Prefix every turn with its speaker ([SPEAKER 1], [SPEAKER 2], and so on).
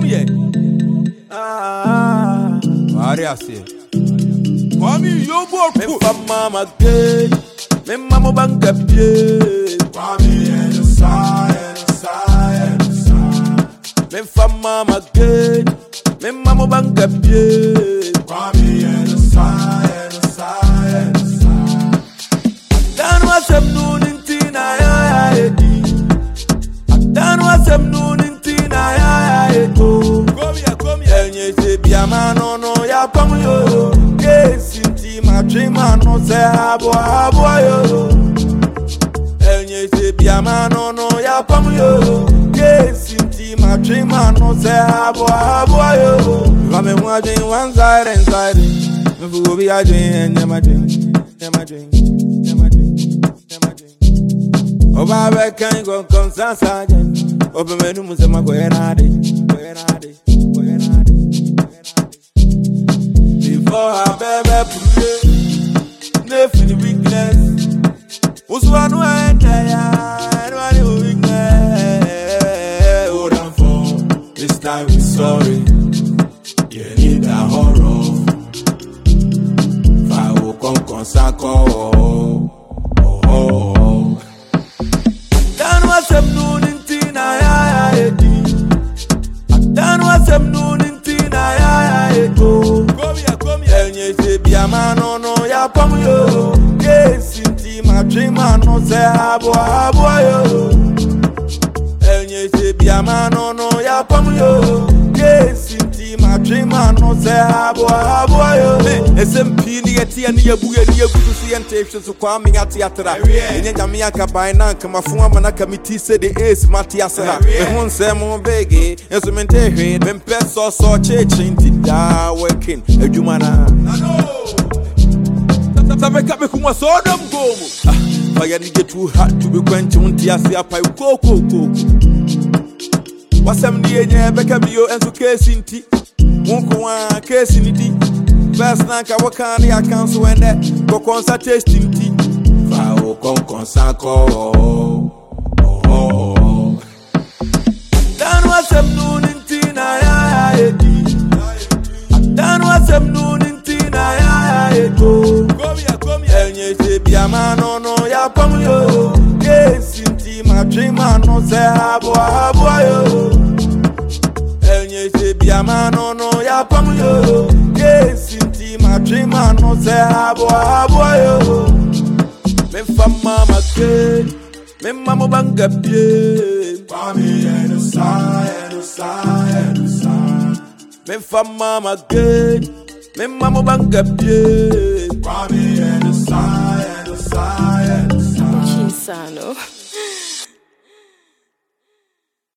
[SPEAKER 1] here. Variasi. Kwame yobo me mama gay. Me mama banga pie.
[SPEAKER 2] Kwame and the side.
[SPEAKER 1] Me mama gay. Me mama banga pie.
[SPEAKER 2] Kwame and the side.
[SPEAKER 1] Dan wasem nunin tina ya edi. Dan wasem nunin tina ya edi. Come here. Enye se biama no ya pamu yo. Kesinti ma dream no se abo yo. Enye se biama no ya pamu yo. Kesinti ma dream no se abo yo. Come me one side and side. Me fu bi a dream nyama dream. Oba be kan go konsansa jen. Oba menu musema go enade. Before I baby pray, nothing weakness. Uswanu entaya, anyone weakness.
[SPEAKER 2] Hold on for this time we sorry. You need a horror. Fa wo kon konsako.
[SPEAKER 1] Dan wasem nunin tina ya edi. Dan wasem nunin tina ya edi. Come here. Enye se biama no ya pamu yo. Kesinti ma dream no se abo yo. Enye se biama no ya pamu yo. Kesinti ma dream no se abo yo. SMP ni yeti ani yabuye ni yabutu si ente so kwa mi ati atra. Enye nyame akabai na kama fun na kamiti se de ace mati asra. Me hun se mo bege enso mente hwe mempe so chechi nti da working adwuma na. Sabe kabe kuma so dom gomo. Fire ni get too hard to be quench unti ase apai koko. Wasam ni enye beka bio enso case nti. Wonko wa case ni di. First na ka waka ni akanso wende go concert tasting tea.
[SPEAKER 2] Fa wo kon konsako.
[SPEAKER 1] Dan wasam nunin tina ya edi. Dan wasam nunin tina ya edi. Come here. Enye se biama no ya pamu yo. Kesinti ma dream no se abo yo. Enye se biama no ya pamu yo. Kesinti ma dream no se abo yo. Me mama gay. Me mama banga pie.
[SPEAKER 2] Kwame and the side.
[SPEAKER 1] Me mama gay. Me mama banga pie.
[SPEAKER 2] Kwame and the side.